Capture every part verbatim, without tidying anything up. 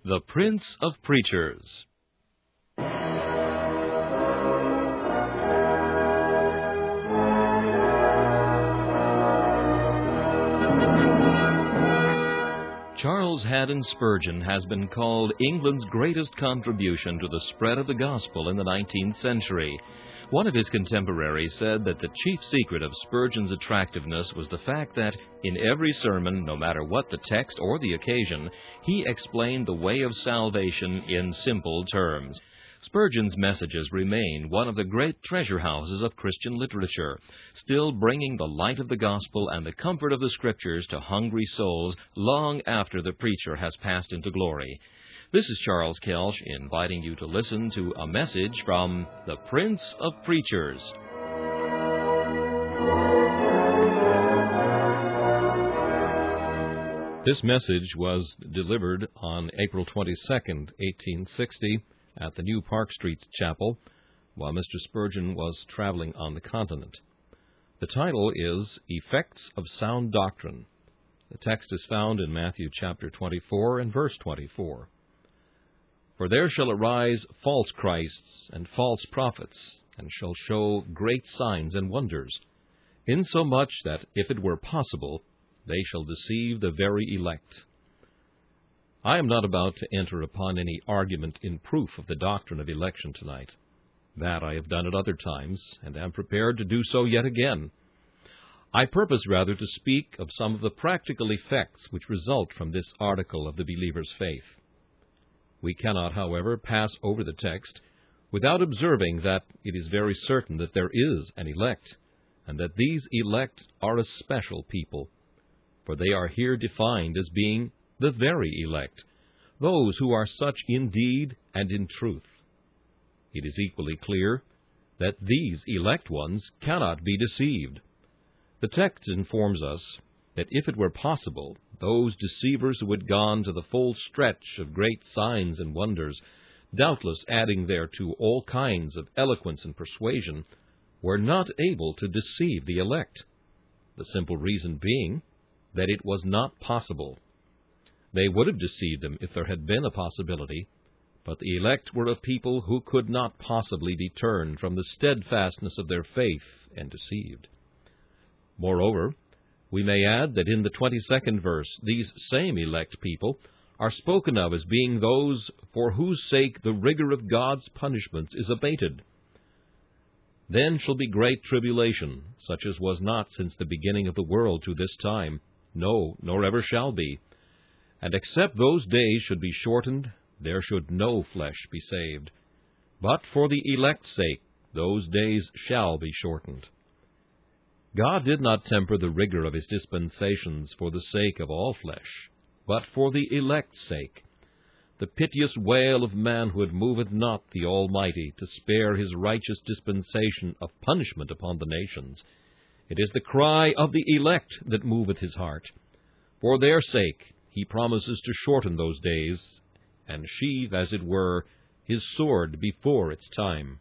The Prince of Preachers. Charles Haddon Spurgeon has been called England's greatest contribution to the spread of the gospel in the nineteenth century. One of his contemporaries said that the chief secret of Spurgeon's attractiveness was the fact that, in every sermon, no matter what the text or the occasion, he explained the way of salvation in simple terms. Spurgeon's messages remain one of the great treasure houses of Christian literature, still bringing the light of the gospel and the comfort of the Scriptures to hungry souls long after the preacher has passed into glory. This is Charles Kelsch inviting you to listen to a message from the Prince of Preachers. This message was delivered on April twenty-second, eighteen sixty, at the New Park Street Chapel, while Mister Spurgeon was traveling on the continent. The title is Effects of Sound Doctrine. The text is found in Matthew chapter twenty-four and verse twenty-four. For there shall arise false Christs and false prophets, and shall show great signs and wonders, insomuch that, if it were possible, they shall deceive the very elect. I am not about to enter upon any argument in proof of the doctrine of election tonight. That I have done at other times, and am prepared to do so yet again. I purpose rather to speak of some of the practical effects which result from this article of the believer's faith. We cannot, however, pass over the text without observing that it is very certain that there is an elect, and that these elect are a special people, for they are here defined as being the very elect, those who are such in deed and in truth. It is equally clear that these elect ones cannot be deceived. The text informs us that if it were possible, those deceivers who had gone to the full stretch of great signs and wonders, doubtless adding thereto all kinds of eloquence and persuasion, were not able to deceive the elect, the simple reason being that it was not possible. They would have deceived them if there had been a possibility, but the elect were a people who could not possibly be turned from the steadfastness of their faith and deceived. Moreover, we may add that in the twenty-second verse, these same elect people are spoken of as being those for whose sake the rigor of God's punishments is abated. Then shall be great tribulation, such as was not since the beginning of the world to this time, no, nor ever shall be. And except those days should be shortened, there should no flesh be saved. But for the elect's sake, those days shall be shortened. God did not temper the rigor of his dispensations for the sake of all flesh, but for the elect's sake. The piteous wail of manhood moveth not the Almighty to spare his righteous dispensation of punishment upon the nations. It is the cry of the elect that moveth his heart. For their sake he promises to shorten those days, and sheathe, as it were, his sword before its time.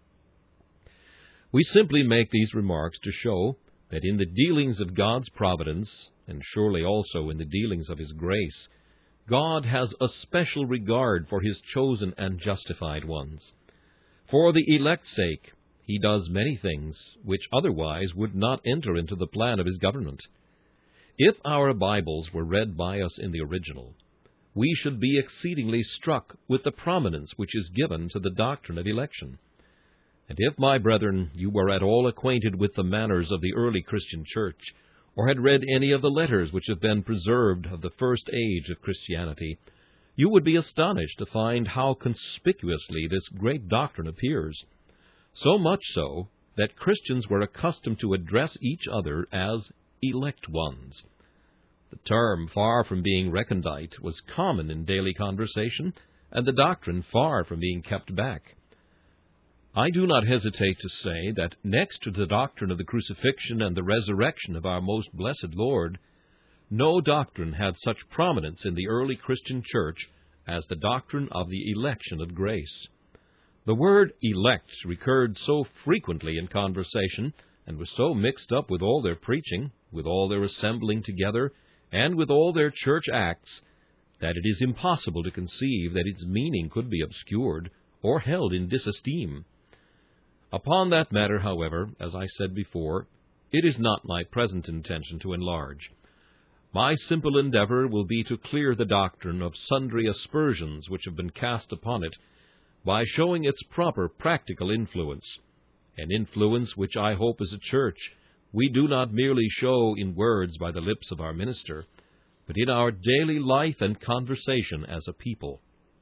We simply make these remarks to show that in the dealings of God's providence, and surely also in the dealings of his grace, God has a special regard for his chosen and justified ones. For the elect's sake, he does many things which otherwise would not enter into the plan of his government. If our Bibles were read by us in the original, we should be exceedingly struck with the prominence which is given to the doctrine of election. And if, my brethren, you were at all acquainted with the manners of the early Christian church, or had read any of the letters which have been preserved of the first age of Christianity, you would be astonished to find how conspicuously this great doctrine appears, so much so that Christians were accustomed to address each other as elect ones. The term, far from being recondite, was common in daily conversation, and the doctrine far from being kept back. I do not hesitate to say that next to the doctrine of the crucifixion and the resurrection of our most blessed Lord, no doctrine had such prominence in the early Christian church as the doctrine of the election of grace. The word elect recurred so frequently in conversation, and was so mixed up with all their preaching, with all their assembling together, and with all their church acts, that it is impossible to conceive that its meaning could be obscured or held in disesteem. Upon that matter, however, as I said before, it is not my present intention to enlarge. My simple endeavor will be to clear the doctrine of sundry aspersions which have been cast upon it, by showing its proper practical influence, an influence which I hope as a church we do not merely show in words by the lips of our minister, but in our daily life and conversation as a people.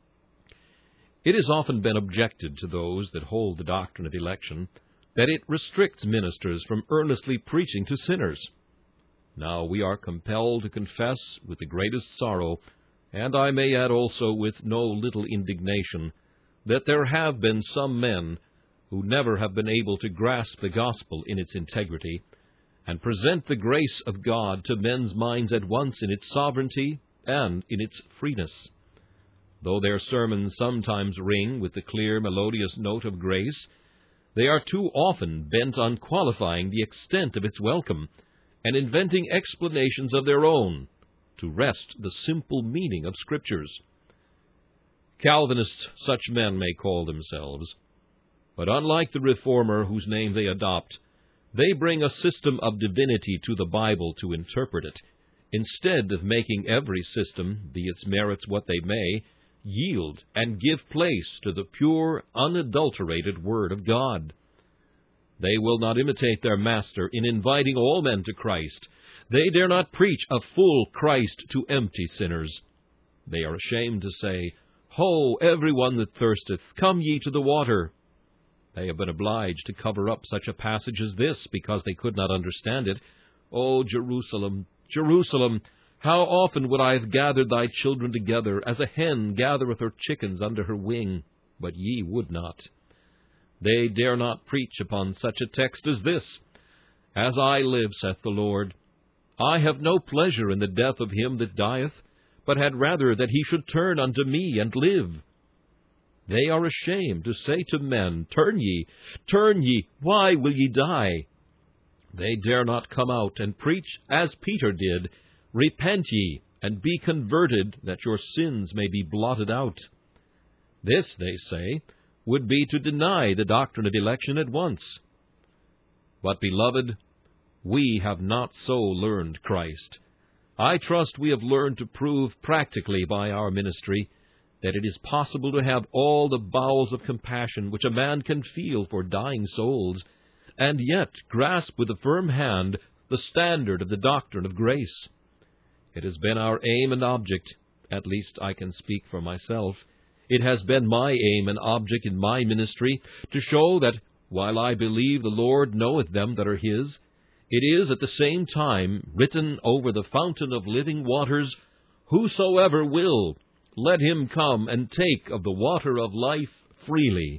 It has often been objected to those that hold the doctrine of election that it restricts ministers from earnestly preaching to sinners. Now we are compelled to confess with the greatest sorrow, and I may add also with no little indignation, that there have been some men who never have been able to grasp the gospel in its integrity, and present the grace of God to men's minds at once in its sovereignty and in its freeness. Though their sermons sometimes ring with the clear, melodious note of grace, they are too often bent on qualifying the extent of its welcome, and inventing explanations of their own to wrest the simple meaning of Scriptures. Calvinists such men may call themselves, but unlike the Reformer whose name they adopt, they bring a system of divinity to the Bible to interpret it, instead of making every system, be its merits what they may, yield and give place to the pure, unadulterated Word of God. They will not imitate their Master in inviting all men to Christ. They dare not preach a full Christ to empty sinners. They are ashamed to say, Ho, every one that thirsteth, come ye to the water. They have been obliged to cover up such a passage as this, because they could not understand it. O Jerusalem, Jerusalem, how often would I have gathered thy children together, as a hen gathereth her chickens under her wing, but ye would not. They dare not preach upon such a text as this. As I live, saith the Lord, I have no pleasure in the death of him that dieth, but had rather that he should turn unto me and live. They are ashamed to say to men, Turn ye, turn ye, why will ye die? They dare not come out and preach as Peter did, Repent ye, and be converted, that your sins may be blotted out. This, they say, would be to deny the doctrine of election at once. But, beloved, we have not so learned Christ. I trust we have learned to prove practically by our ministry that it is possible to have all the bowels of compassion which a man can feel for dying souls, and yet grasp with a firm hand the standard of the doctrine of grace. It has been our aim and object, at least I can speak for myself, it has been my aim and object in my ministry to show that, while I believe the Lord knoweth them that are His, it is at the same time written over the fountain of living waters, Whosoever will, let him come and take of the water of life freely.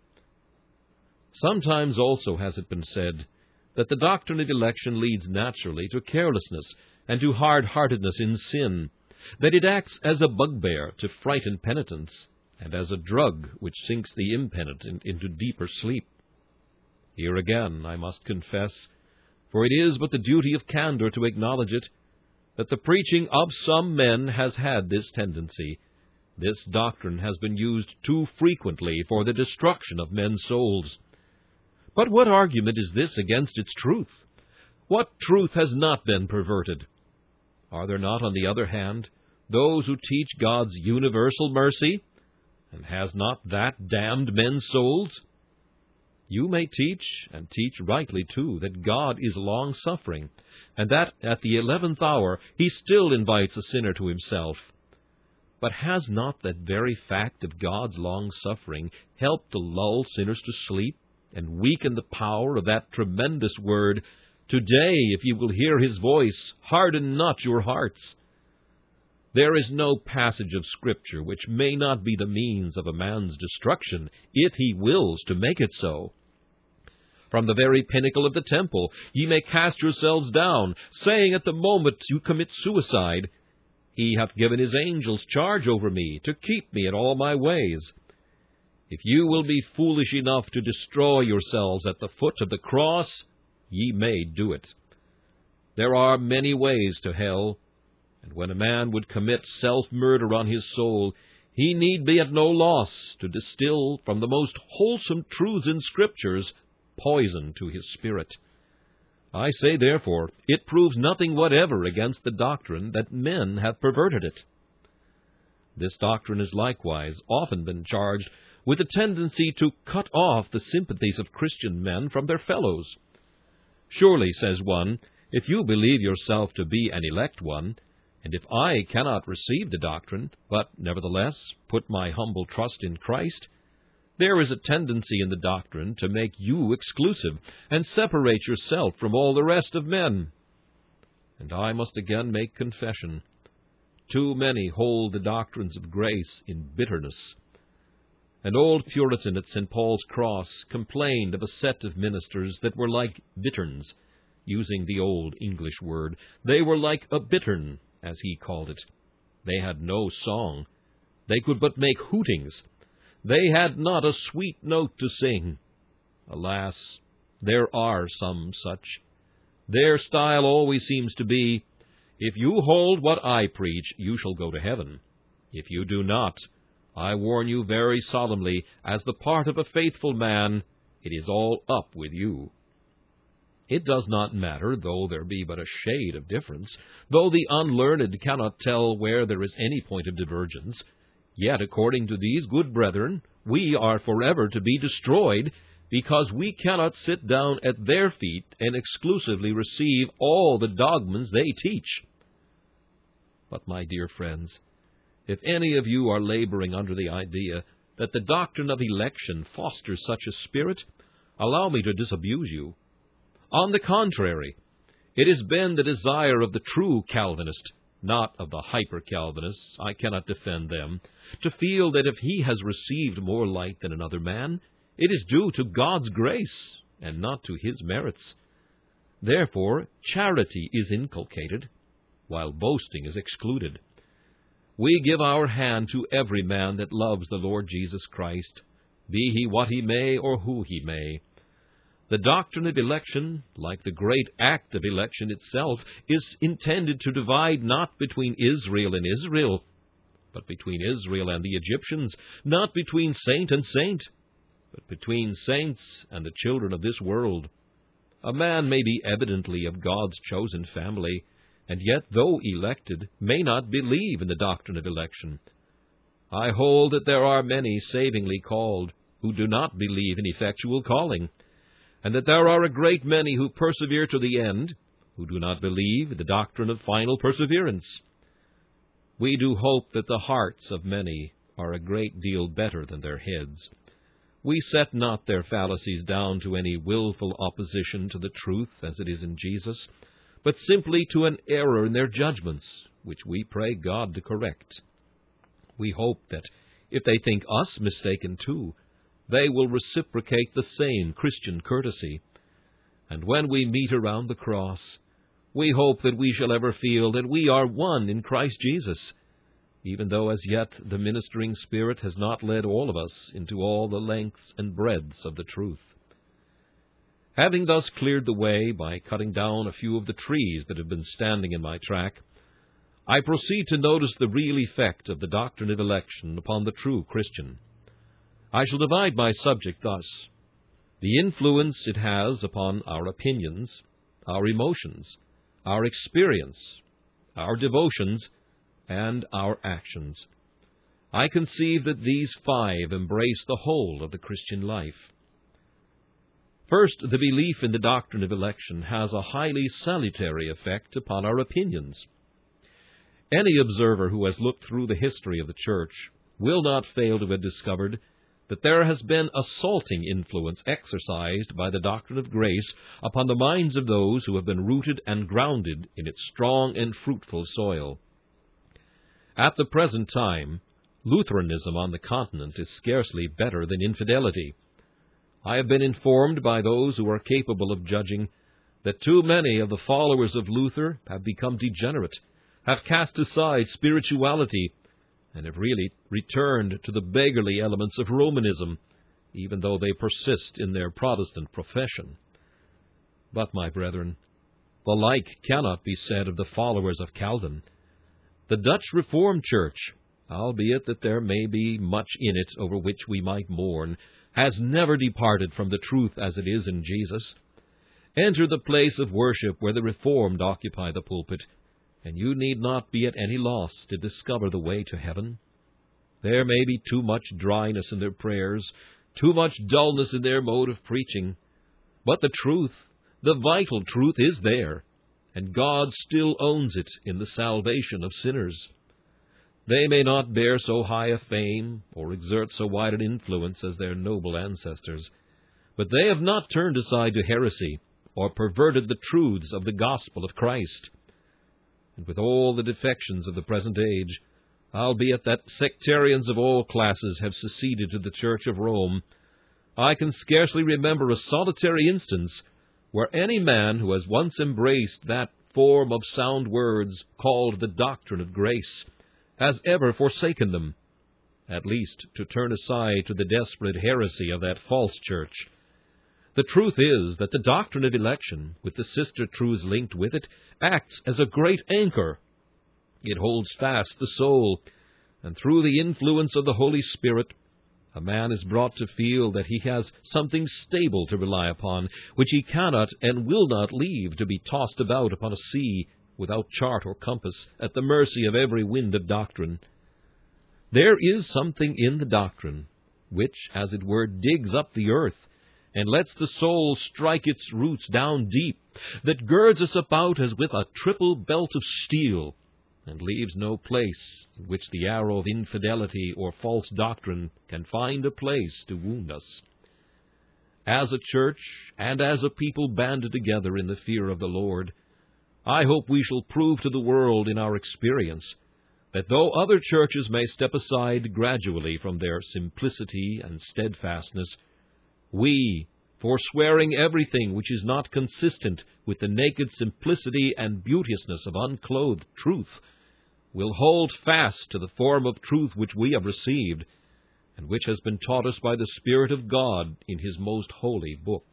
Sometimes also has it been said that the doctrine of election leads naturally to carelessness and to hard-heartedness in sin, that it acts as a bugbear to frighten penitents, and as a drug which sinks the impenitent into deeper sleep. Here again I must confess, for it is but the duty of candor to acknowledge it, that the preaching of some men has had this tendency. This doctrine has been used too frequently for the destruction of men's souls. But what argument is this against its truth? What truth has not been perverted? Are there not, on the other hand, those who teach God's universal mercy? And has not that damned men's souls? You may teach, and teach rightly too, that God is long-suffering, and that at the eleventh hour He still invites a sinner to Himself. But has not that very fact of God's long-suffering helped to lull sinners to sleep, and weaken the power of that tremendous word, Today, if you will hear His voice, harden not your hearts? There is no passage of Scripture which may not be the means of a man's destruction, if he wills to make it so. From the very pinnacle of the temple ye may cast yourselves down, saying at the moment you commit suicide, He hath given His angels charge over me, to keep me in all my ways. If you will be foolish enough to destroy yourselves at the foot of the cross, ye may do it. There are many ways to hell, And when a man would commit self-murder on his soul, he need be at no loss to distill from the most wholesome truths in Scriptures poison to his spirit. I say, therefore, it proves nothing whatever against the doctrine that men have perverted it. This doctrine has likewise often been charged with a tendency to cut off the sympathies of Christian men from their fellows. Surely, says one, if you believe yourself to be an elect one, and if I cannot receive the doctrine, but nevertheless put my humble trust in Christ, there is a tendency in the doctrine to make you exclusive and separate yourself from all the rest of men. And I must again make confession. Too many hold the doctrines of grace in bitterness. An old Puritan at Saint Paul's Cross complained of a set of ministers that were like bitterns, using the old English word. They were like a bittern, as he called it. They had no song. They could but make hootings. They had not a sweet note to sing. Alas, there are some such. Their style always seems to be, if you hold what I preach, you shall go to heaven. If you do not, I warn you very solemnly, as the part of a faithful man, it is all up with you. It does not matter, though there be but a shade of difference, though the unlearned cannot tell where there is any point of divergence, yet according to these good brethren, we are forever to be destroyed, because we cannot sit down at their feet and exclusively receive all the dogmas they teach. But, my dear friends, if any of you are laboring under the idea that the doctrine of election fosters such a spirit, allow me to disabuse you. On the contrary, it has been the desire of the true Calvinist, not of the hyper-Calvinists, I cannot defend them, to feel that if he has received more light than another man, it is due to God's grace, and not to his merits. Therefore, charity is inculcated, while boasting is excluded. We give our hand to every man that loves the Lord Jesus Christ, be he what he may or who he may. The doctrine of election, like the great act of election itself, is intended to divide not between Israel and Israel, but between Israel and the Egyptians, not between saint and saint, but between saints and the children of this world. A man may be evidently of God's chosen family, and yet, though elected, may not believe in the doctrine of election. I hold that there are many savingly called who do not believe in effectual calling, and that there are a great many who persevere to the end, who do not believe in the doctrine of final perseverance. We do hope that the hearts of many are a great deal better than their heads. We set not their fallacies down to any willful opposition to the truth as it is in Jesus, but simply to an error in their judgments, which we pray God to correct. We hope that, if they think us mistaken too, they will reciprocate the same Christian courtesy. And when we meet around the cross, we hope that we shall ever feel that we are one in Christ Jesus, even though as yet the ministering Spirit has not led all of us into all the lengths and breadths of the truth. Having thus cleared the way by cutting down a few of the trees that have been standing in my track, I proceed to notice the real effect of the doctrine of election upon the true Christian. I shall divide my subject thus: the influence it has upon our opinions, our emotions, our experience, our devotions, and our actions. I conceive that these five embrace the whole of the Christian life. First, the belief in the doctrine of election has a highly salutary effect upon our opinions. Any observer who has looked through the history of the Church will not fail to have discovered that there has been a salting influence exercised by the doctrine of grace upon the minds of those who have been rooted and grounded in its strong and fruitful soil. At the present time, Lutheranism on the continent is scarcely better than infidelity. I have been informed by those who are capable of judging that too many of the followers of Luther have become degenerate, have cast aside spirituality, and have really returned to the beggarly elements of Romanism, even though they persist in their Protestant profession. But, my brethren, the like cannot be said of the followers of Calvin. The Dutch Reformed Church, albeit that there may be much in it over which we might mourn, has never departed from the truth as it is in Jesus. Enter the place of worship where the Reformed occupy the pulpit, and you need not be at any loss to discover the way to heaven. There may be too much dryness in their prayers, too much dullness in their mode of preaching, but the truth, the vital truth, is there, and God still owns it in the salvation of sinners. They may not bear so high a fame or exert so wide an influence as their noble ancestors, but they have not turned aside to heresy or perverted the truths of the gospel of Christ. And with all the defections of the present age, albeit that sectarians of all classes have seceded to the Church of Rome, I can scarcely remember a solitary instance where any man who has once embraced that form of sound words called the doctrine of grace has ever forsaken them, at least to turn aside to the desperate heresy of that false church. The truth is that the doctrine of election, with the sister truths linked with it, acts as a great anchor. It holds fast the soul, and through the influence of the Holy Spirit, a man is brought to feel that he has something stable to rely upon, which he cannot and will not leave to be tossed about upon a sea, without chart or compass, at the mercy of every wind of doctrine. There is something in the doctrine which, as it were, digs up the earth, and lets the soul strike its roots down deep, that girds us about as with a triple belt of steel, and leaves no place in which the arrow of infidelity or false doctrine can find a place to wound us. As a church, and as a people banded together in the fear of the Lord, I hope we shall prove to the world in our experience that though other churches may step aside gradually from their simplicity and steadfastness, we, forswearing everything which is not consistent with the naked simplicity and beauteousness of unclothed truth, will hold fast to the form of truth which we have received, and which has been taught us by the Spirit of God in His most holy book.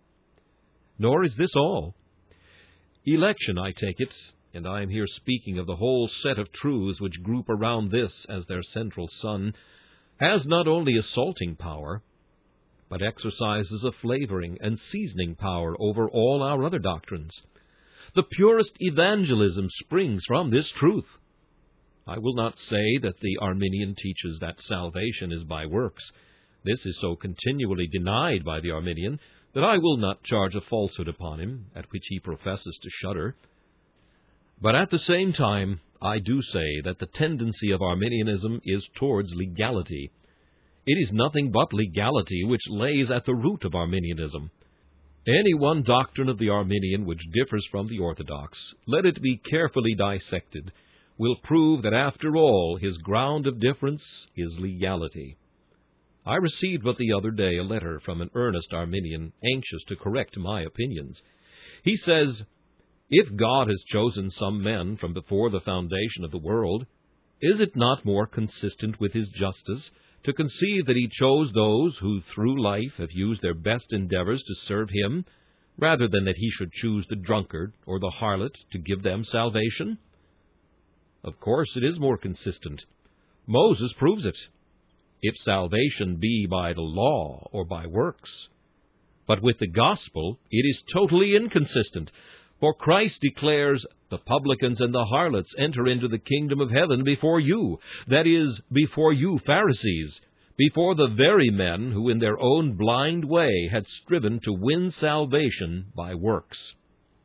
Nor is this all. Election, I take it, and I am here speaking of the whole set of truths which group around this as their central sun, has not only a salting power, but exercises a flavoring and seasoning power over all our other doctrines. The purest evangelism springs from this truth. I will not say that the Arminian teaches that salvation is by works. This is so continually denied by the Arminian that I will not charge a falsehood upon him, at which he professes to shudder. But at the same time, I do say that the tendency of Arminianism is towards legality. It is nothing but legality which lays at the root of Arminianism. Any one doctrine of the Arminian which differs from the Orthodox, let it be carefully dissected, will prove that after all his ground of difference is legality. I received but the other day a letter from an earnest Arminian anxious to correct my opinions. He says, "If God has chosen some men from before the foundation of the world, is it not more consistent with His justice to conceive that He chose those who through life have used their best endeavors to serve Him, rather than that He should choose the drunkard or the harlot to give them salvation?" Of course it is more consistent. Moses proves it, if salvation be by the law or by works. But with the gospel it is totally inconsistent, for Christ declares, "The publicans and the harlots enter into the kingdom of heaven before you," that is, before you Pharisees, before the very men who in their own blind way had striven to win salvation by works.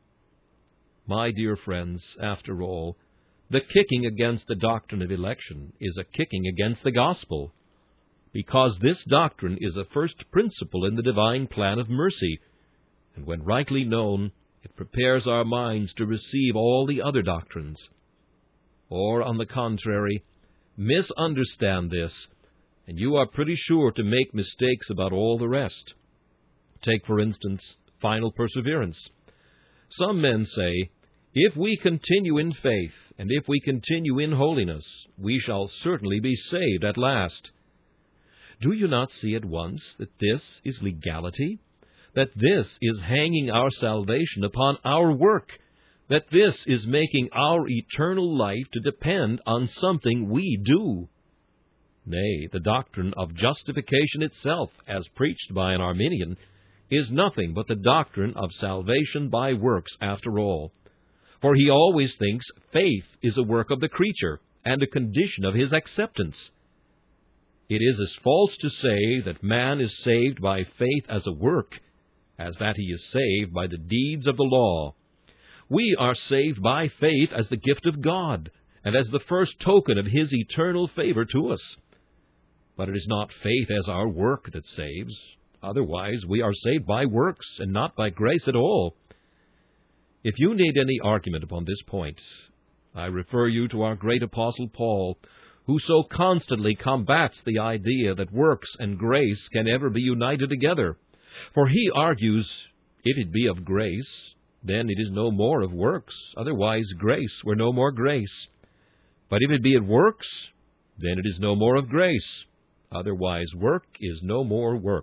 My dear friends, after all, the kicking against the doctrine of election is a kicking against the gospel, because this doctrine is a first principle in the divine plan of mercy, and when rightly known, it prepares our minds to receive all the other doctrines. Or, on the contrary, misunderstand this, and you are pretty sure to make mistakes about all the rest. Take, for instance, final perseverance. Some men say, "If we continue in faith, and if we continue in holiness, we shall certainly be saved at last." Do you not see at once that this is legality? That this is hanging our salvation upon our work, that this is making our eternal life to depend on something we do. Nay, the doctrine of justification itself, as preached by an Arminian, is nothing but the doctrine of salvation by works after all. For he always thinks faith is a work of the creature, and a condition of his acceptance. It is as false to say that man is saved by faith as a work, as that he is saved by the deeds of the law. We are saved by faith as the gift of God, and as the first token of his eternal favor to us. But it is not faith as our work that saves. Otherwise, we are saved by works, and not by grace at all. If you need any argument upon this point, I refer you to our great apostle Paul, who so constantly combats the idea that works and grace can ever be united together. For he argues, if it be of grace, then it is no more of works, otherwise grace were no more grace. But if it be of works, then it is no more of grace, otherwise work is no more work.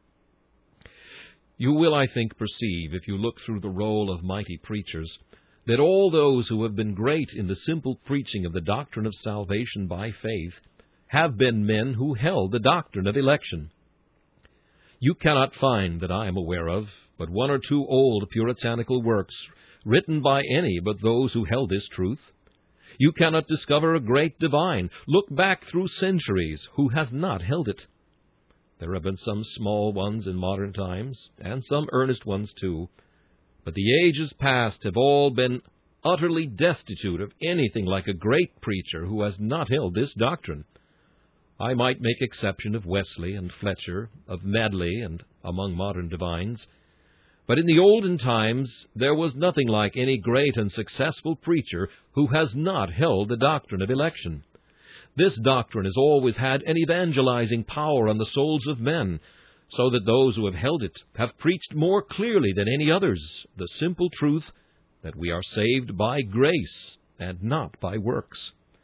You will, I think, perceive, if you look through the roll of mighty preachers, that all those who have been great in the simple preaching of the doctrine of salvation by faith have been men who held the doctrine of election. You cannot find, that I am aware of, but one or two old puritanical works written by any but those who held this truth. You cannot discover a great divine, look back through centuries, who has not held it. There have been some small ones in modern times, and some earnest ones too, but the ages past have all been utterly destitute of anything like a great preacher who has not held this doctrine. I might make exception of Wesley and Fletcher, of Medley, and among modern divines, but in the olden times there was nothing like any great and successful preacher who has not held the doctrine of election. This doctrine has always had an evangelizing power on the souls of men, so that those who have held it have preached more clearly than any others the simple truth that we are saved by grace and not by works.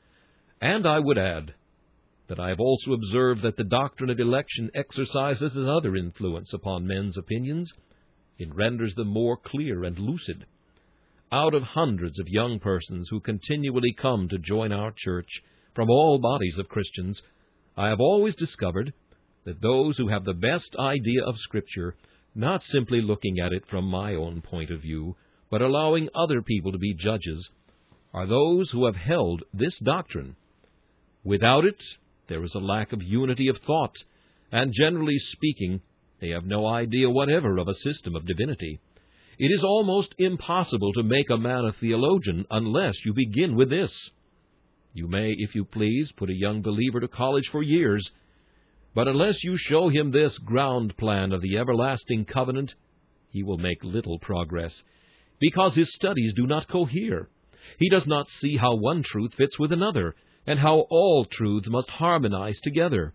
And I would add that I have also observed that the doctrine of election exercises another influence upon men's opinions. It renders them more clear and lucid. Out of hundreds of young persons who continually come to join our church from all bodies of Christians, I have always discovered that those who have the best idea of Scripture, not simply looking at it from my own point of view, but allowing other people to be judges, are those who have held this doctrine. Without it, there is a lack of unity of thought, and generally speaking, they have no idea whatever of a system of divinity. It is almost impossible to make a man a theologian unless you begin with this. You may, if you please, put a young believer to college for years, but unless you show him this ground plan of the everlasting covenant, he will make little progress, because his studies do not cohere. He does not see how one truth fits with another, and how all truths must harmonize together.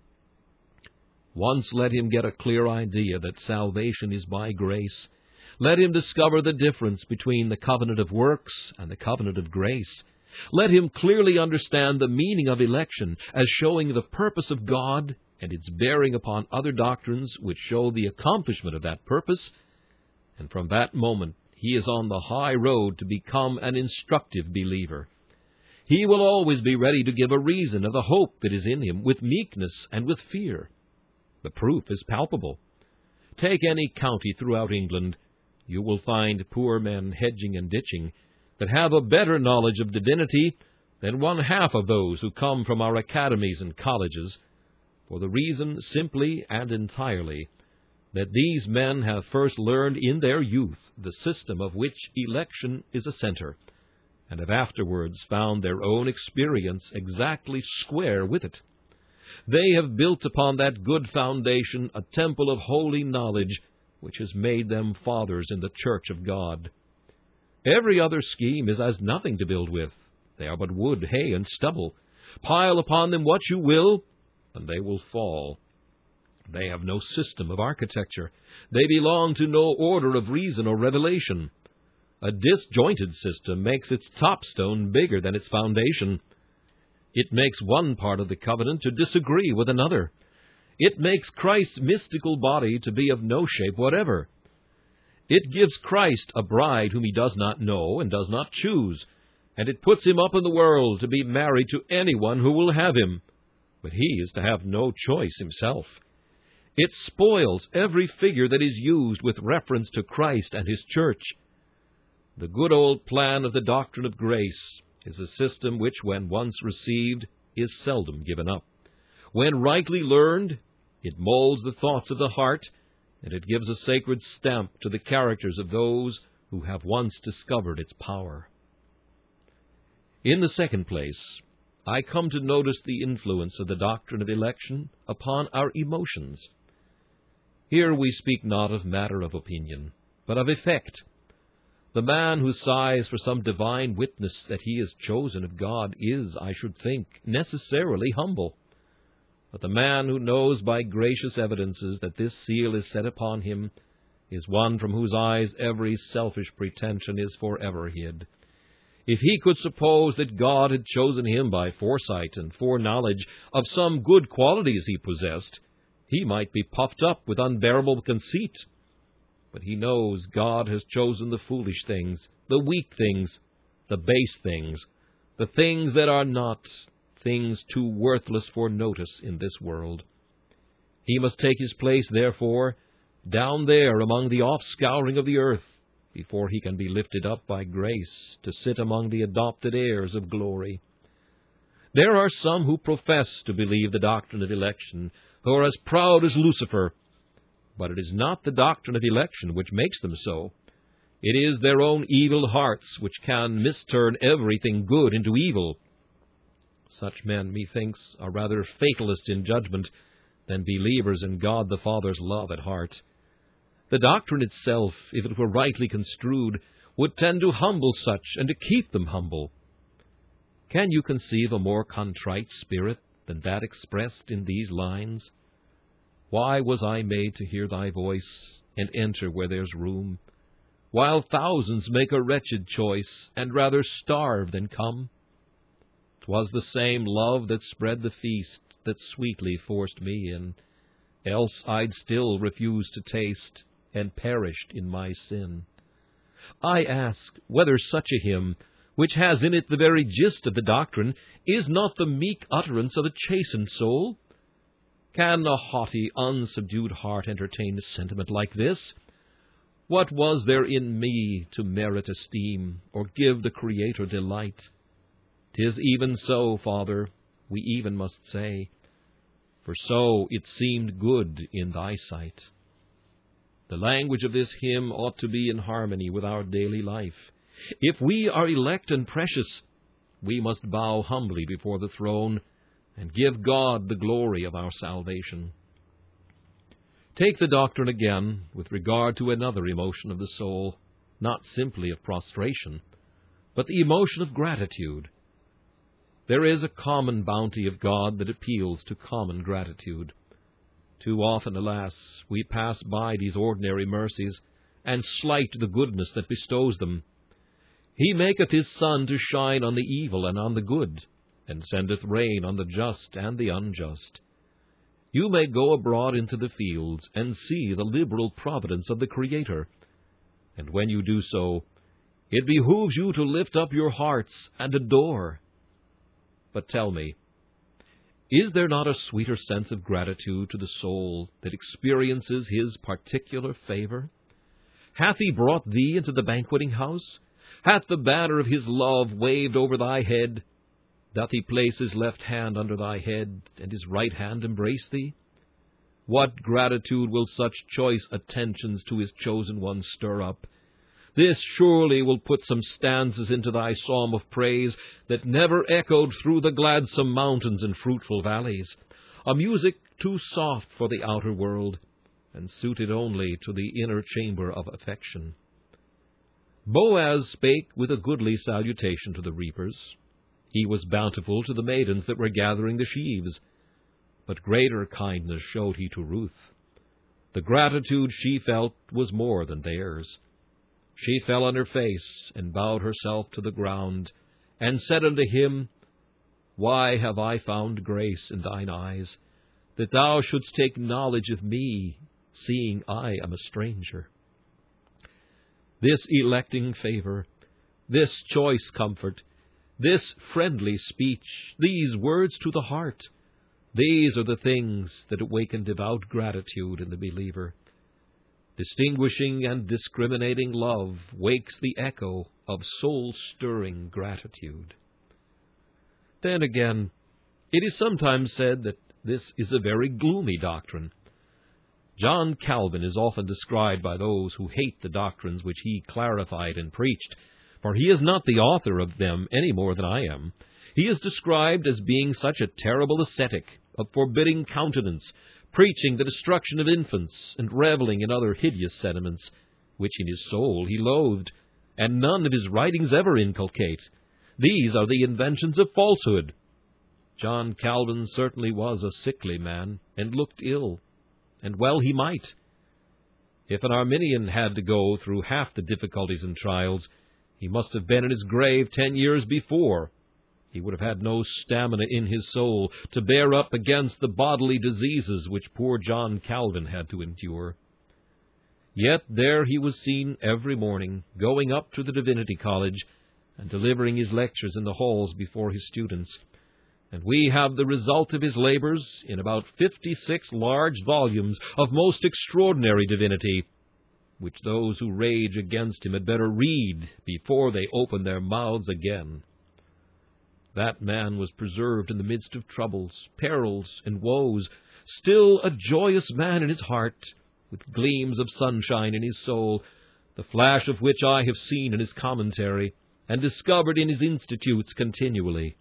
Once let him get a clear idea that salvation is by grace. Let him discover the difference between the covenant of works and the covenant of grace. Let him clearly understand the meaning of election as showing the purpose of God and its bearing upon other doctrines which show the accomplishment of that purpose, and from that moment he is on the high road to become an instructive believer. He will always be ready to give a reason of the hope that is in him with meekness and with fear. The proof is palpable. Take any county throughout England. You will find poor men hedging and ditching that have a better knowledge of divinity than one half of those who come from our academies and colleges, for the reason simply and entirely that these men have first learned in their youth the system of which election is a center, and have afterwards found their own experience exactly square with it. They have built upon that good foundation a temple of holy knowledge, which has made them fathers in the church of God. Every other scheme is as nothing to build with. They are but wood, hay, and stubble. Pile upon them what you will, and they will fall. They have no system of architecture. They belong to no order of reason or revelation. A disjointed system makes its topstone bigger than its foundation. It makes one part of the covenant to disagree with another. It makes Christ's mystical body to be of no shape whatever. It gives Christ a bride whom he does not know and does not choose, and it puts him up in the world to be married to anyone who will have him. But he is to have no choice himself. It spoils every figure that is used with reference to Christ and his church. The good old plan of the doctrine of grace is a system which, when once received, is seldom given up. When rightly learned, it molds the thoughts of the heart, and it gives a sacred stamp to the characters of those who have once discovered its power. In the second place, I come to notice the influence of the doctrine of election upon our emotions. Here we speak not of matter of opinion, but of effect. The man who sighs for some divine witness that he is chosen of God is, I should think, necessarily humble. But the man who knows by gracious evidences that this seal is set upon him is one from whose eyes every selfish pretension is forever hid. If he could suppose that God had chosen him by foresight and foreknowledge of some good qualities he possessed, he might be puffed up with unbearable conceit. But he knows God has chosen the foolish things, the weak things, the base things, the things that are not, things too worthless for notice in this world. He must take his place, therefore, down there among the offscouring of the earth, before he can be lifted up by grace to sit among the adopted heirs of glory. There are some who profess to believe the doctrine of election, who are as proud as Lucifer, but it is not the doctrine of election which makes them so. It is their own evil hearts which can misturn everything good into evil. Such men, methinks, are rather fatalists in judgment than believers in God the Father's love at heart. The doctrine itself, if it were rightly construed, would tend to humble such and to keep them humble. Can you conceive a more contrite spirit than that expressed in these lines? Why was I made to hear thy voice and enter where there's room, while thousands make a wretched choice and rather starve than come? 'Twas the same love that spread the feast that sweetly forced me in, else I'd still refuse to taste and perished in my sin. I ask whether such a hymn, which has in it the very gist of the doctrine, is not the meek utterance of a chastened soul? Can a haughty, unsubdued heart entertain a sentiment like this? What was there in me to merit esteem, or give the Creator delight? 'Tis even so, Father, we even must say, for so it seemed good in thy sight. The language of this hymn ought to be in harmony with our daily life. If we are elect and precious, we must bow humbly before the throne and give God the glory of our salvation. Take the doctrine again with regard to another emotion of the soul, not simply of prostration, but the emotion of gratitude. There is a common bounty of God that appeals to common gratitude. Too often, alas, we pass by these ordinary mercies, and slight the goodness that bestows them. He maketh his sun to shine on the evil and on the good, and sendeth rain on the just and the unjust. You may go abroad into the fields, and see the liberal providence of the Creator, and when you do so, it behooves you to lift up your hearts and adore. But tell me, is there not a sweeter sense of gratitude to the soul that experiences his particular favor? Hath he brought thee into the banqueting house? Hath the banner of his love waved over thy head? Doth he place his left hand under thy head, and his right hand embrace thee? What gratitude will such choice attentions to his chosen one stir up? This surely will put some stanzas into thy psalm of praise that never echoed through the gladsome mountains and fruitful valleys, a music too soft for the outer world, and suited only to the inner chamber of affection. Boaz spake with a goodly salutation to the reapers. He was bountiful to the maidens that were gathering the sheaves, but greater kindness showed he to Ruth. The gratitude she felt was more than theirs. She fell on her face, and bowed herself to the ground, and said unto him, Why have I found grace in thine eyes, that thou shouldst take knowledge of me, seeing I am a stranger? this electing favor, this choice comfort, this friendly speech, these words to the heart, these are the things that awaken devout gratitude in the believer. Distinguishing and discriminating love wakes the echo of soul-stirring gratitude. Then again, it is sometimes said that this is a very gloomy doctrine. John Calvin is often described by those who hate the doctrines which he clarified and preached, for he is not the author of them any more than I am. He is described as being such a terrible ascetic, of forbidding countenance, preaching the destruction of infants, and reveling in other hideous sentiments, which in his soul he loathed, and none of his writings ever inculcate. These are the inventions of falsehood. John Calvin certainly was a sickly man, and looked ill, and well he might. If an Arminian had to go through half the difficulties and trials, he must have been in his grave ten years before. He would have had no stamina in his soul to bear up against the bodily diseases which poor John Calvin had to endure. Yet there he was seen every morning, going up to the Divinity College and delivering his lectures in the halls before his students. And we have the result of his labors in about fifty-six large volumes of most extraordinary divinity, which those who rage against him had better read before they open their mouths again. That man was preserved in the midst of troubles, perils, and woes, still a joyous man in his heart, with gleams of sunshine in his soul, the flash of which I have seen in his commentary, and discovered in his institutes continually.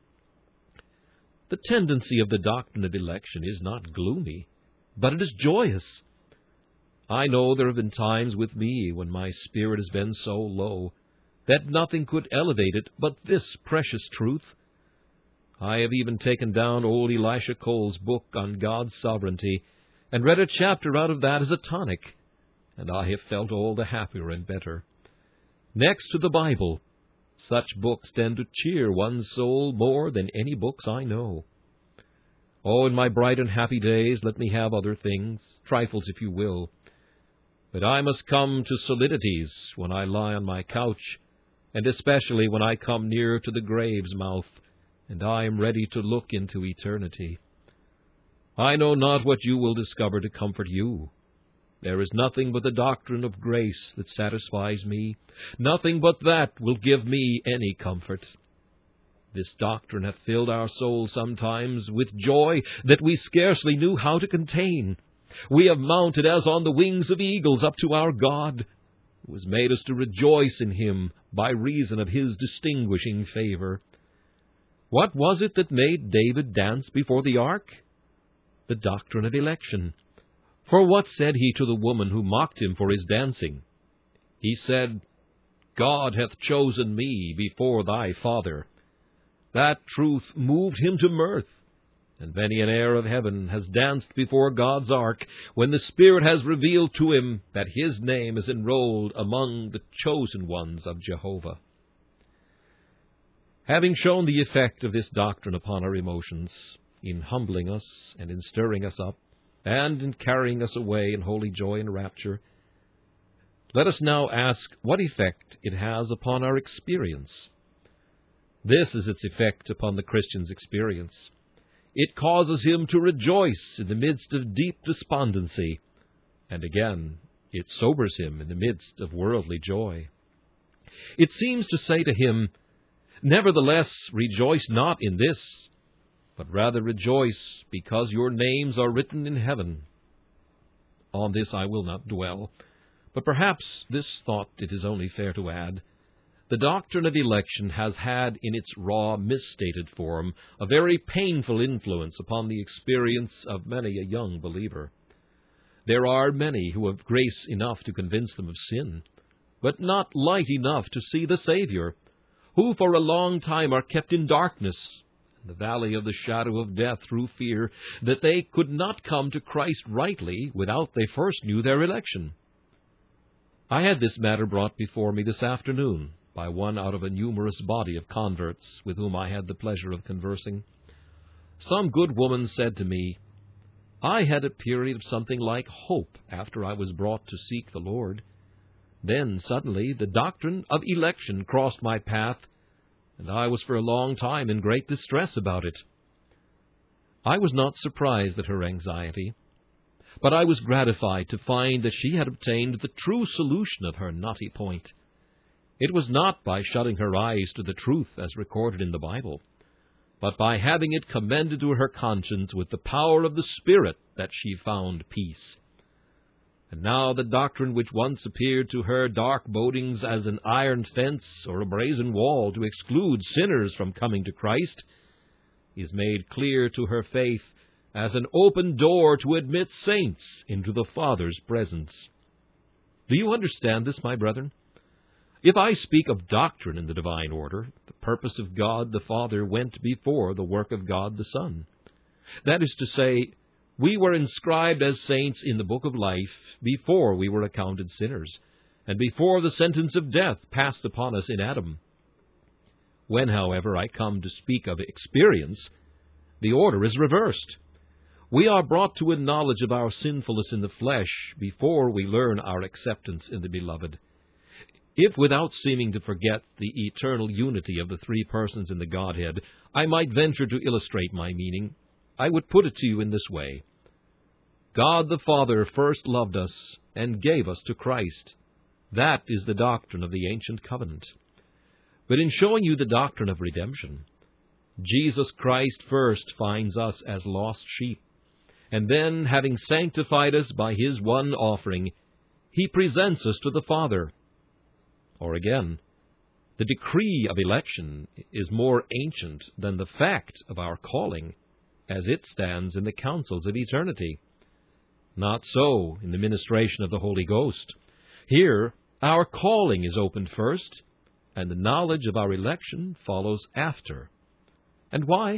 The tendency of the doctrine of election is not gloomy, but it is joyous. I know there have been times with me when my spirit has been so low that nothing could elevate it but this precious truth. I have even taken down old Elisha Cole's book on God's sovereignty and read a chapter out of that as a tonic, and I have felt all the happier and better. Next to the Bible, such books tend to cheer one's soul more than any books I know. Oh, in my bright and happy days, let me have other things, trifles if you will. But I must come to solidities when I lie on my couch, and especially when I come near to the grave's mouth, and I am ready to look into eternity. I know not what you will discover to comfort you. There is nothing but the doctrine of grace that satisfies me. Nothing but that will give me any comfort. This doctrine hath filled our souls sometimes with joy that we scarcely knew how to contain. We have mounted as on the wings of eagles up to our God, who has made us to rejoice in him by reason of his distinguishing favor. What was it that made David dance before the ark? The doctrine of election. For what said he to the woman who mocked him for his dancing? He said, God hath chosen me before thy father. That truth moved him to mirth, and many an heir of heaven has danced before God's ark when the Spirit has revealed to him that his name is enrolled among the chosen ones of Jehovah. Having shown the effect of this doctrine upon our emotions, in humbling us and in stirring us up, and in carrying us away in holy joy and rapture, let us now ask what effect it has upon our experience. This is its effect upon the Christian's experience. It causes him to rejoice in the midst of deep despondency, and again, it sobers him in the midst of worldly joy. It seems to say to him, nevertheless, rejoice not in this, but rather rejoice because your names are written in heaven. On this I will not dwell, but perhaps this thought it is only fair to add. The doctrine of election has had in its raw, misstated form a very painful influence upon the experience of many a young believer. There are many who have grace enough to convince them of sin, but not light enough to see the Savior, who for a long time are kept in darkness, in the valley of the shadow of death through fear, that they could not come to Christ rightly without they first knew their election. I had this matter brought before me this afternoon by one out of a numerous body of converts with whom I had the pleasure of conversing. Some good woman said to me, I had a period of something like hope after I was brought to seek the Lord. Then, suddenly, the doctrine of election crossed my path, and I was for a long time in great distress about it. I was not surprised at her anxiety, but I was gratified to find that she had obtained the true solution of her knotty point. It was not by shutting her eyes to the truth as recorded in the Bible, but by having it commended to her conscience with the power of the Spirit that she found peace. And now the doctrine which once appeared to her dark bodings as an iron fence or a brazen wall to exclude sinners from coming to Christ is made clear to her faith as an open door to admit saints into the Father's presence. Do you understand this, my brethren? If I speak of doctrine in the divine order, the purpose of God the Father went before the work of God the Son. That is to say, we were inscribed as saints in the book of life before we were accounted sinners, and before the sentence of death passed upon us in Adam. When, however, I come to speak of experience, the order is reversed. We are brought to a knowledge of our sinfulness in the flesh before we learn our acceptance in the Beloved. If, without seeming to forget the eternal unity of the three persons in the Godhead, I might venture to illustrate my meaning, I would put it to you in this way. God the Father first loved us and gave us to Christ. That is the doctrine of the ancient covenant. But in showing you the doctrine of redemption, Jesus Christ first finds us as lost sheep, and then, having sanctified us by His one offering, He presents us to the Father. Or again, the decree of election is more ancient than the fact of our calling, as it stands in the councils of eternity. Not so in the ministration of the Holy Ghost. Here, our calling is opened first, and the knowledge of our election follows after. And why?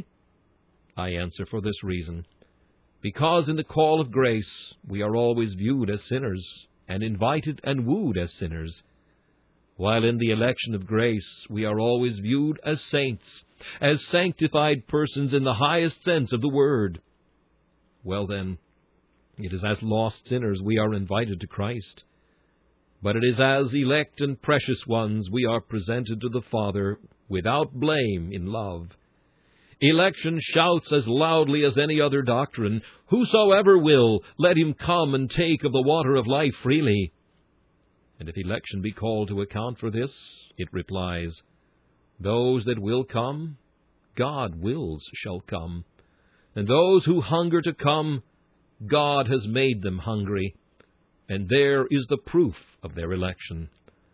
I answer for this reason. Because in the call of grace we are always viewed as sinners, and invited and wooed as sinners, while in the election of grace we are always viewed as saints, as sanctified persons in the highest sense of the word. Well then, it is as lost sinners we are invited to Christ, but it is as elect and precious ones we are presented to the Father without blame in love. Election shouts as loudly as any other doctrine, "Whosoever will, let him come and take of the water of life freely." And if election be called to account for this, it replies, "Those that will come, God wills shall come. And those who hunger to come, God has made them hungry. And there is the proof of their election.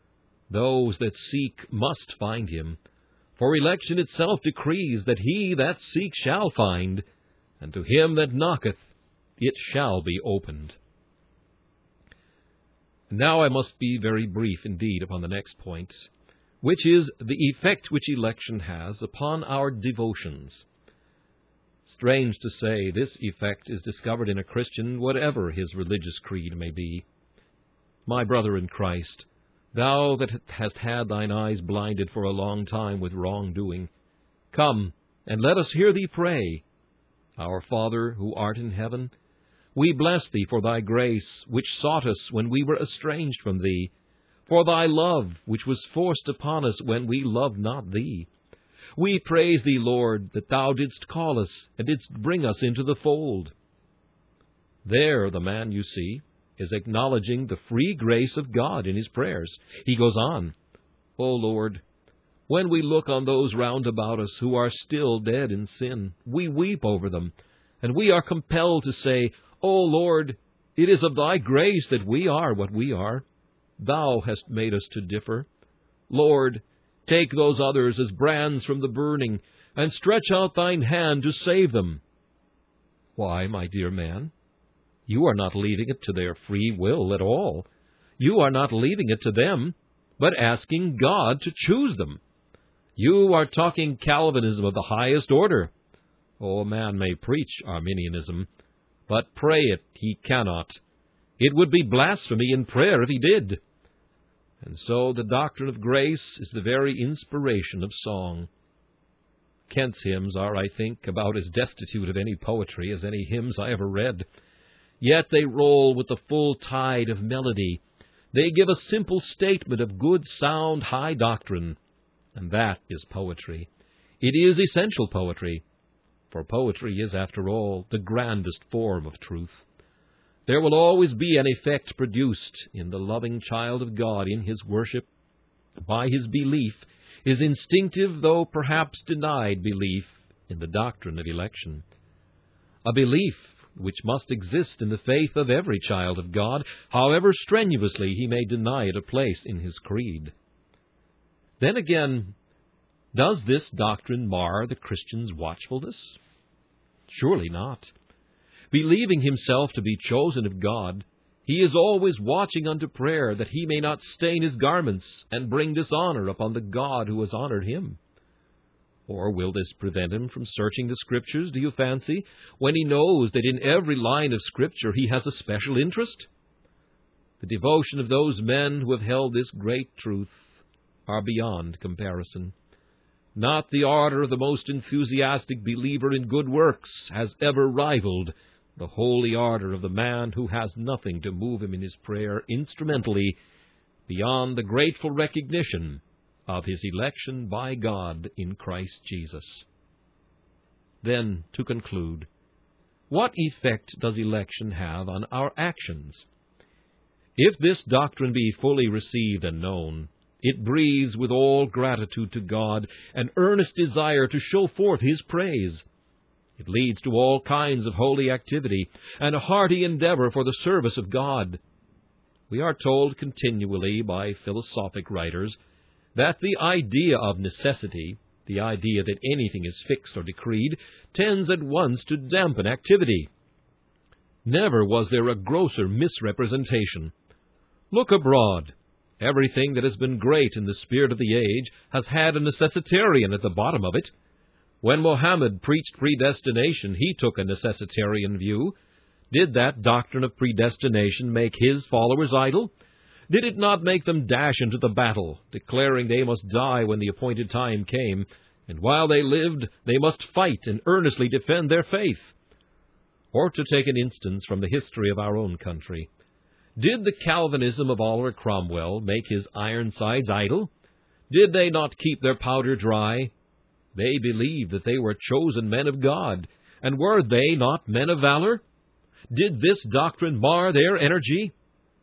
Those that seek must find Him. For election itself decrees that he that seeks shall find, and to him that knocketh it shall be opened." Now I must be very brief indeed upon the next point, which is the effect which election has upon our devotions. Strange to say, this effect is discovered in a Christian, whatever his religious creed may be. My brother in Christ, thou that hast had thine eyes blinded for a long time with wrongdoing, come, and let us hear thee pray. Our Father, who art in heaven, we bless thee for thy grace, which sought us when we were estranged from thee, for thy love, which was forced upon us when we loved not thee. We praise thee, Lord, that thou didst call us, and didst bring us into the fold. There the man, you see, is acknowledging the free grace of God in his prayers. He goes on, "O Lord, when we look on those round about us who are still dead in sin, we weep over them, and we are compelled to say, O Lord, it is of thy grace that we are what we are. Thou hast made us to differ. Lord, take those others as brands from the burning, and stretch out thine hand to save them." Why, my dear man, you are not leaving it to their free will at all. You are not leaving it to them, but asking God to choose them. You are talking Calvinism of the highest order. Oh, a man may preach Arminianism, but pray it he cannot. It would be blasphemy in prayer if he did. And so the doctrine of grace is the very inspiration of song. Kent's hymns are, I think, about as destitute of any poetry as any hymns I ever read. Yet they roll with the full tide of melody, They give a simple statement of good, sound, high doctrine, and that is poetry. It is essential poetry, for poetry is, after all, the grandest form of truth. There will always be an effect produced in the loving child of God in his worship by his belief, his instinctive, though perhaps denied belief, in the doctrine of election. A belief which must exist in the faith of every child of God, however strenuously he may deny it a place in his creed. Then again, does this doctrine mar the Christian's watchfulness? Surely not. Believing himself to be chosen of God, he is always watching unto prayer that he may not stain his garments and bring dishonor upon the God who has honored him. Or will this prevent him from searching the Scriptures, do you fancy, when he knows that in every line of Scripture he has a special interest? The devotion of those men who have held this great truth are beyond comparison. Not the ardor of the most enthusiastic believer in good works has ever rivaled the holy ardor of the man who has nothing to move him in his prayer instrumentally beyond the grateful recognition of his election by God in Christ Jesus. Then, to conclude, what effect does election have on our actions? If this doctrine be fully received and known, it breathes with all gratitude to God an earnest desire to show forth His praise. It leads to all kinds of holy activity and a hearty endeavor for the service of God. We are told continually by philosophic writers that the idea of necessity, the idea that anything is fixed or decreed, tends at once to dampen activity. Never was there a grosser misrepresentation. Look abroad. Everything that has been great in the spirit of the age has had a necessitarian at the bottom of it. When Mohammed preached predestination, he took a necessitarian view. Did that doctrine of predestination make his followers idle? Did it not make them dash into the battle, declaring they must die when the appointed time came, and while they lived they must fight and earnestly defend their faith? Or to take an instance from the history of our own country, did the Calvinism of Oliver Cromwell make his Ironsides idle? Did they not keep their powder dry? They believed that they were chosen men of God, and were they not men of valor? Did this doctrine mar their energy?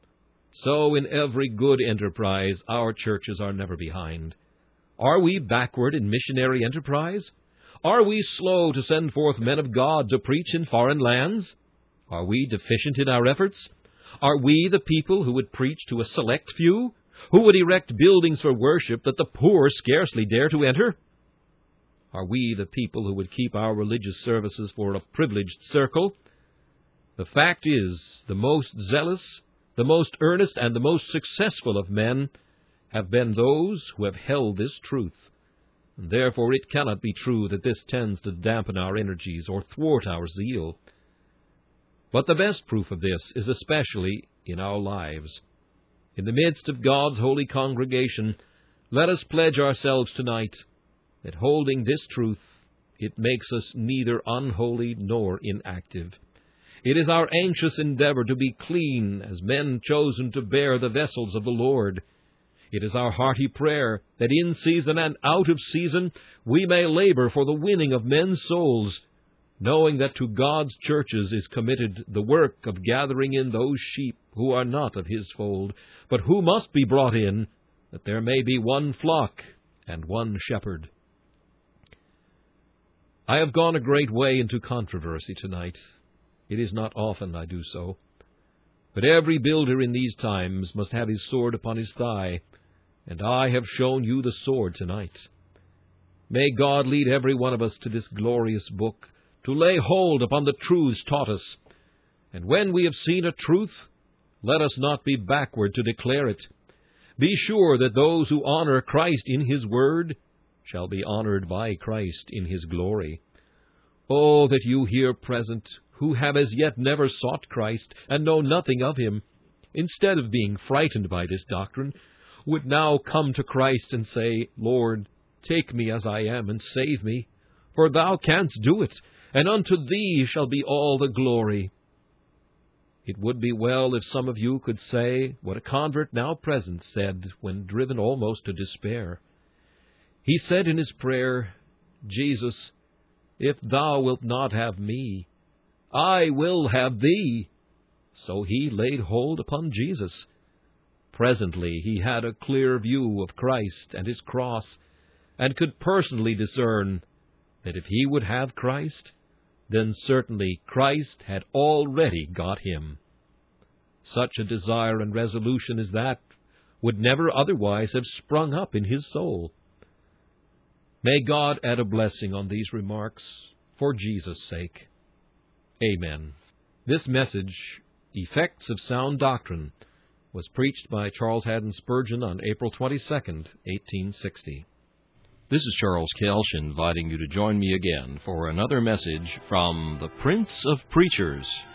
So in every good enterprise our churches are never behind. Are we backward in missionary enterprise? Are we slow to send forth men of God to preach in foreign lands? Are we deficient in our efforts? Are we the people who would preach to a select few, who would erect buildings for worship that the poor scarcely dare to enter? Are we the people who would keep our religious services for a privileged circle? The fact is, the most zealous, the most earnest, and the most successful of men have been those who have held this truth. And therefore it cannot be true that this tends to dampen our energies or thwart our zeal. But the best proof of this is especially in our lives. In the midst of God's holy congregation, let us pledge ourselves tonight that holding this truth, it makes us neither unholy nor inactive. It is our anxious endeavor to be clean as men chosen to bear the vessels of the Lord. It is our hearty prayer that in season and out of season we may labor for the winning of men's souls, knowing that to God's churches is committed the work of gathering in those sheep who are not of His fold, but who must be brought in, that there may be one flock and one shepherd. I have gone a great way into controversy tonight. It is not often I do so. But every builder in these times must have his sword upon his thigh, and I have shown you the sword tonight. May God lead every one of us to this glorious book, to lay hold upon the truths taught us. And when we have seen a truth, let us not be backward to declare it. Be sure that those who honor Christ in His word shall be honored by Christ in His glory. Oh, that you here present, who have as yet never sought Christ and know nothing of Him, instead of being frightened by this doctrine, would now come to Christ and say, Lord, take me as I am and save me, for Thou canst do it, and unto Thee shall be all the glory. It would be well if some of you could say what a convert now present said when driven almost to despair. He said in his prayer, "Jesus, if thou wilt not have me, I will have thee." So he laid hold upon Jesus. Presently he had a clear view of Christ and his cross, and could personally discern that if he would have Christ, then certainly Christ had already got him. Such a desire and resolution as that would never otherwise have sprung up in his soul. May God add a blessing on these remarks for Jesus' sake. Amen. This message, Effects of Sound Doctrine, was preached by Charles Haddon Spurgeon on April twenty-second, eighteen sixty. This is Charles Kelsch inviting you to join me again for another message from the Prince of Preachers.